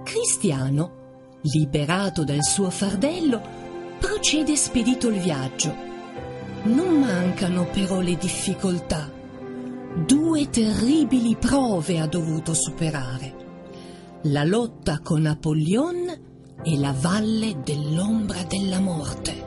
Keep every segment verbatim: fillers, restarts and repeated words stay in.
Cristiano, liberato dal suo fardello, procede spedito il viaggio. Non mancano però le difficoltà. Due terribili prove ha dovuto superare: la lotta con Apollyon e la valle dell'ombra della morte.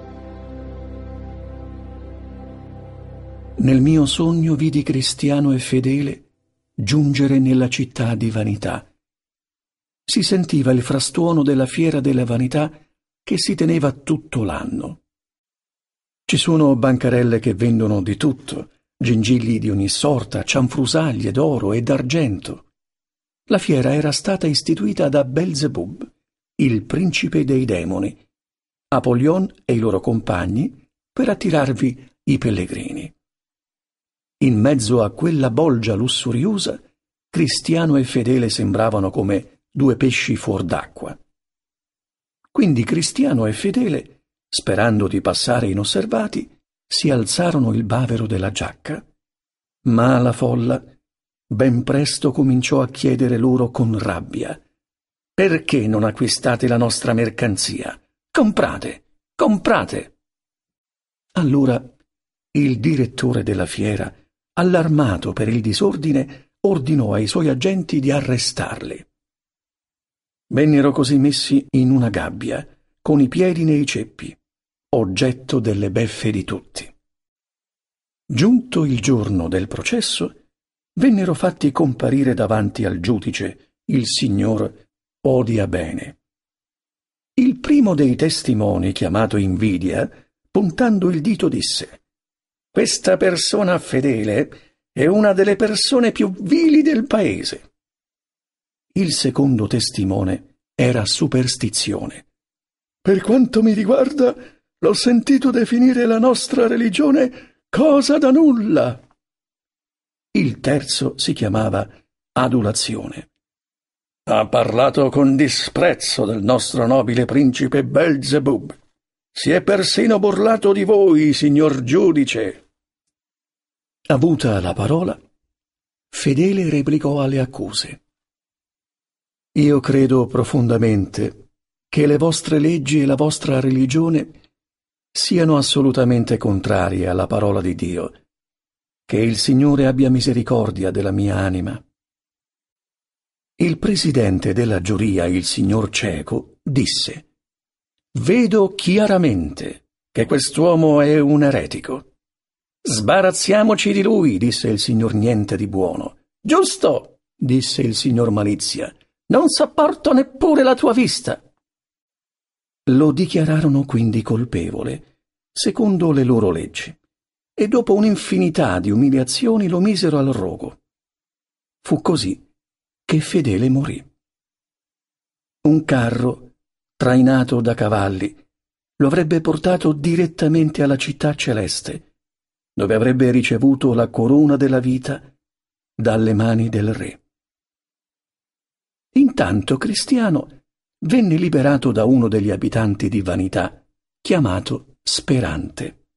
Nel mio sogno vidi Cristiano e Fedele giungere nella città di Vanità. Si sentiva il frastuono della fiera della vanità che si teneva tutto l'anno. Ci sono bancarelle che vendono di tutto, gingilli di ogni sorta, cianfrusaglie d'oro e d'argento. La fiera era stata istituita da Belzebub, il principe dei demoni, Apollyon e i loro compagni, per attirarvi i pellegrini. In mezzo a quella bolgia lussuriosa, Cristiano e Fedele sembravano come due pesci fuor d'acqua. Quindi Cristiano e Fedele, sperando di passare inosservati, si alzarono il bavero della giacca, ma la folla ben presto cominciò a chiedere loro con rabbia: «Perché non acquistate la nostra mercanzia? Comprate, comprate!» Allora il direttore della fiera, allarmato per il disordine, ordinò ai suoi agenti di arrestarli. Vennero così messi in una gabbia, con i piedi nei ceppi, oggetto delle beffe di tutti. Giunto il giorno del processo, vennero fatti comparire davanti al giudice, il signor Odia Bene. Il primo dei testimoni, chiamato Invidia, puntando il dito disse: «Questa persona fedele è una delle persone più vili del paese». Il secondo testimone era Superstizione. «Per quanto mi riguarda, l'ho sentito definire la nostra religione cosa da nulla». Il terzo si chiamava Adulazione. «Ha parlato con disprezzo del nostro nobile principe Belzebub. Si è persino burlato di voi, signor giudice». Avuta la parola, Fedele replicò alle accuse: «Io credo profondamente che le vostre leggi e la vostra religione siano assolutamente contrarie alla parola di Dio. Che il Signore abbia misericordia della mia anima». Il presidente della giuria, il signor Cieco, disse: «Vedo chiaramente che quest'uomo è un eretico». «Sbarazziamoci di lui», disse il signor Niente di Buono. «Giusto», disse il signor Malizia. «Non sopporto neppure la tua vista». Lo dichiararono quindi colpevole, secondo le loro leggi, e dopo un'infinità di umiliazioni lo misero al rogo. Fu così che Fedele morì. Un carro, trainato da cavalli, lo avrebbe portato direttamente alla città celeste, dove avrebbe ricevuto la corona della vita dalle mani del re. Intanto Cristiano venne liberato da uno degli abitanti di Vanità, chiamato Sperante.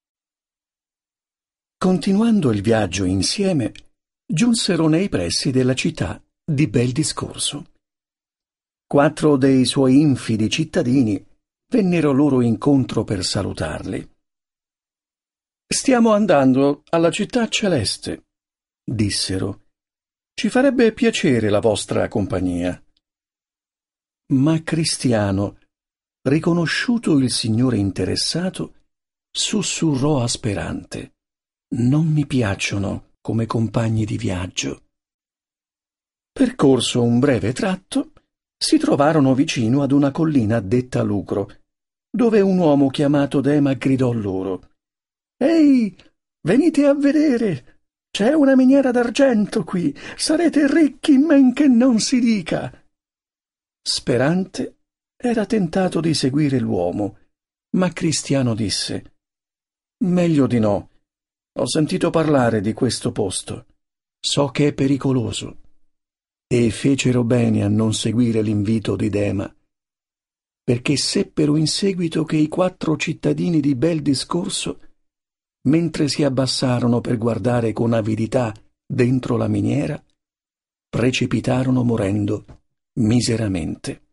Continuando il viaggio insieme, giunsero nei pressi della città di Bel Discorso. Quattro dei suoi infidi cittadini vennero loro incontro per salutarli. «Stiamo andando alla città celeste», dissero. «Ci farebbe piacere la vostra compagnia». Ma Cristiano, riconosciuto il signore interessato, sussurrò a Sperante: «Non mi piacciono come compagni di viaggio». Percorso un breve tratto, si trovarono vicino ad una collina detta Lucro, dove un uomo chiamato Dema gridò loro: «Ehi, venite a vedere! C'è una miniera d'argento qui! Sarete ricchi men che non si dica!» Sperante era tentato di seguire l'uomo, ma Cristiano disse: «Meglio di no. Ho sentito parlare di questo posto. So che è pericoloso». E fecero bene a non seguire l'invito di Dema, perché seppero in seguito che i quattro cittadini di Bel Discorso, mentre si abbassarono per guardare con avidità dentro la miniera, precipitarono morendo miseramente.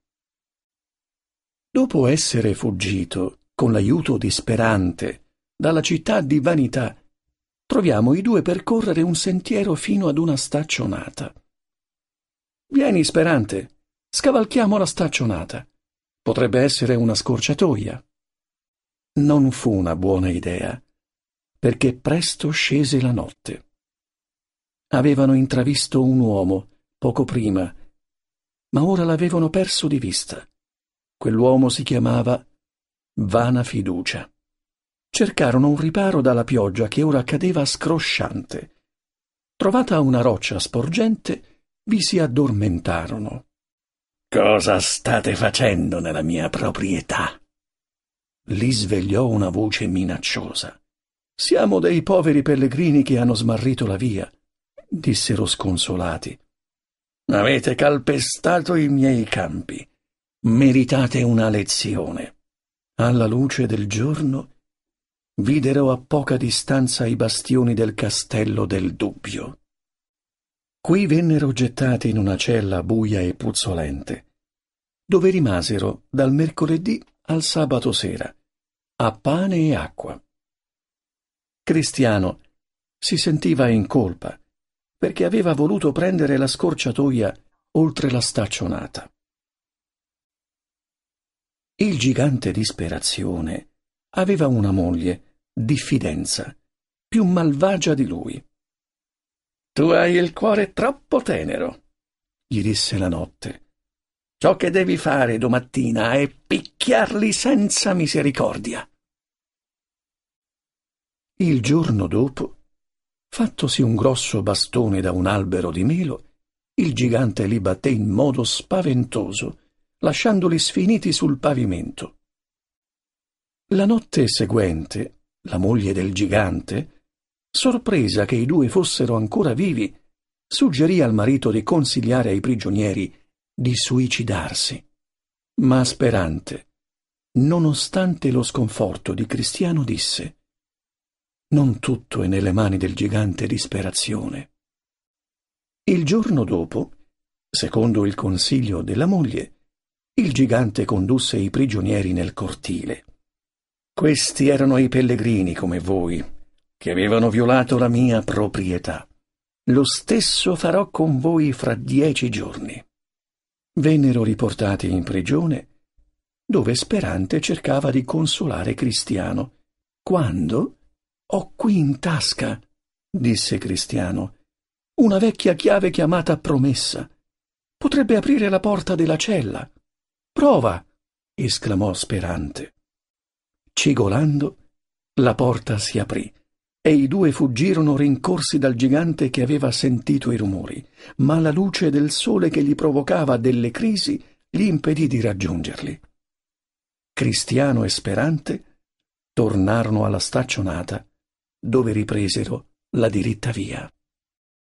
Dopo essere fuggito, con l'aiuto di Sperante, dalla città di Vanità, troviamo i due percorrere un sentiero fino ad una staccionata. «Vieni, Sperante, scavalchiamo la staccionata. Potrebbe essere una scorciatoia». Non fu una buona idea, perché presto scese la notte. Avevano intravisto un uomo poco prima, ma ora l'avevano perso di vista. Quell'uomo si chiamava Vana Fiducia. Cercarono un riparo dalla pioggia che ora cadeva scrosciante. Trovata una roccia sporgente, vi si addormentarono. «Cosa state facendo nella mia proprietà?» Li svegliò una voce minacciosa. «Siamo dei poveri pellegrini che hanno smarrito la via», dissero sconsolati. «Avete calpestato i miei campi. Meritate una lezione». Alla luce del giorno videro a poca distanza i bastioni del castello del Dubbio. Qui vennero gettati in una cella buia e puzzolente, dove rimasero dal mercoledì al sabato sera, a pane e acqua. Cristiano si sentiva in colpa, perché aveva voluto prendere la scorciatoia oltre la staccionata. Il gigante disperazione aveva una moglie, Diffidenza, più malvagia di lui. «Tu hai il cuore troppo tenero», gli disse la notte. «Ciò che devi fare domattina è picchiarli senza misericordia». Il giorno dopo, fattosi un grosso bastone da un albero di melo, il gigante li batté in modo spaventoso, lasciandoli sfiniti sul pavimento. La notte seguente, la moglie del gigante, sorpresa che i due fossero ancora vivi, suggerì al marito di consigliare ai prigionieri di suicidarsi. Ma Sperante, nonostante lo sconforto di Cristiano, disse: «Non tutto è nelle mani del gigante disperazione». Il giorno dopo, secondo il consiglio della moglie, il gigante condusse i prigionieri nel cortile. «Questi erano i pellegrini come voi, che avevano violato la mia proprietà. Lo stesso farò con voi fra dieci giorni». Vennero riportati in prigione, dove Sperante cercava di consolare Cristiano. «Quando? Ho qui in tasca», disse Cristiano, «una vecchia chiave chiamata Promessa. Potrebbe aprire la porta della cella». «Prova!» esclamò Sperante. Cigolando, la porta si aprì e i due fuggirono rincorsi dal gigante che aveva sentito i rumori, ma la luce del sole che gli provocava delle crisi gli impedì di raggiungerli. Cristiano e Sperante tornarono alla staccionata, dove ripresero la diritta via.